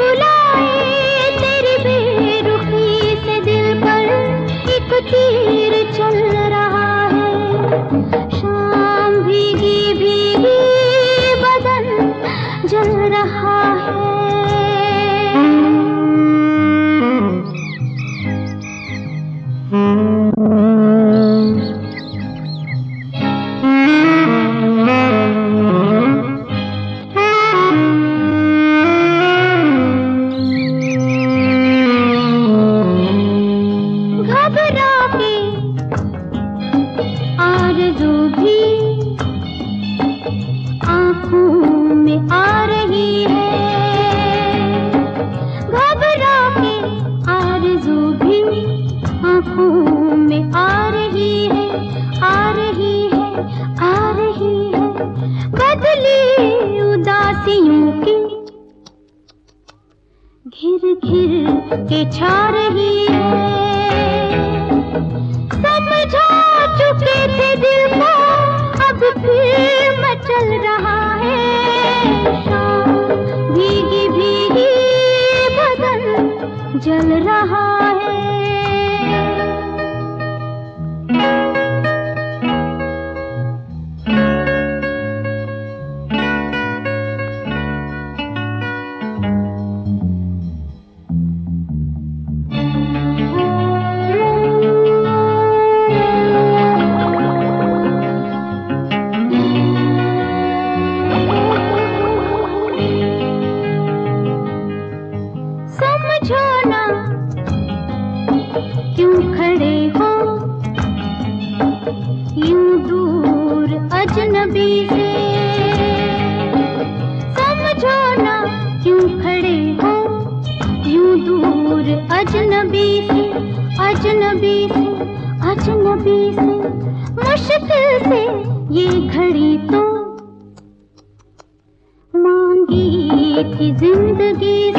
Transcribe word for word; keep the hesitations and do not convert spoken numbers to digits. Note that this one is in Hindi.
रुलाए तेरी बेरुखी से दिल पर एक तीर चल रहा है। शाम भीगी भीगी बदन जल रहा है। घिर घिर के छा रही है। समझा चुके थे दिल को अब फिर मचल रहा है। शाम भीगी भीगी बदन जल रहा है। क्यों खड़े हो यूं दूर अजनबी से? समझो ना क्यों खड़े हो यूं दूर अजनबी से, अजनबी से, अजनबी से। मुश्किल से ये घड़ी तो मांगी थी जिंदगी